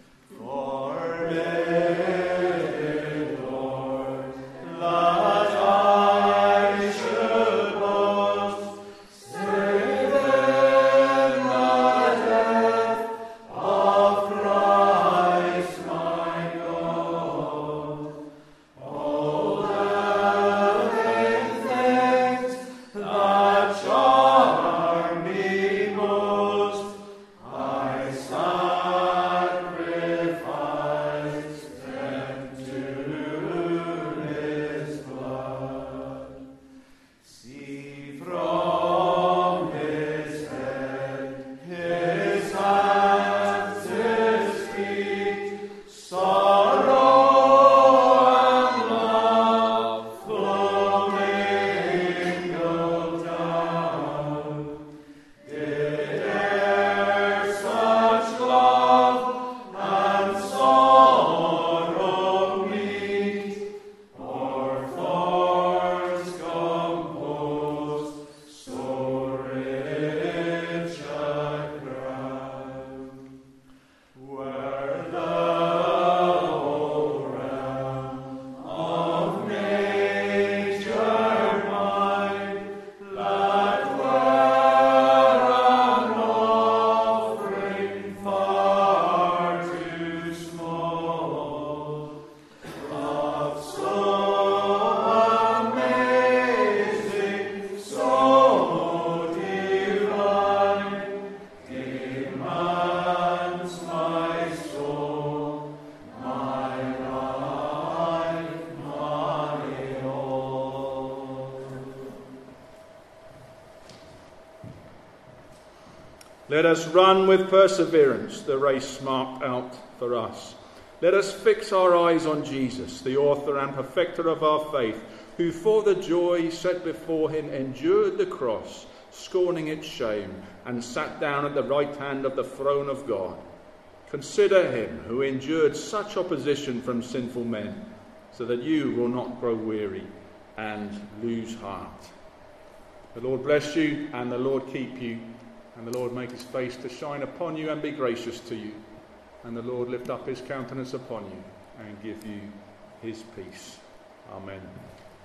Forbid, Lord, that I should boast, save in the death of Christ my God. All the things that charm me most, I sacrifice them to His blood. See from His head, His hands, His feet, sorrow and love flow mingled down. Did e'er such love and sorrow meet, or thorns compose so rich a crown? Were the whole realm of nature mine, that were an offering far too small. Love so amazing, so divine, demands my soul, my life, my all. Let us run with perseverance the race marked out for us. Let us fix our eyes on Jesus, the author and perfecter of our faith, who for the joy set before him endured the cross, scorning its shame, and sat down at the right hand of the throne of God. Consider him who endured such opposition from sinful men, so that you will not grow weary and lose heart. The Lord bless you, and the Lord keep you, and the Lord make his face to shine upon you and be gracious to you, and the Lord lift up his countenance upon you and give you his peace. Amen.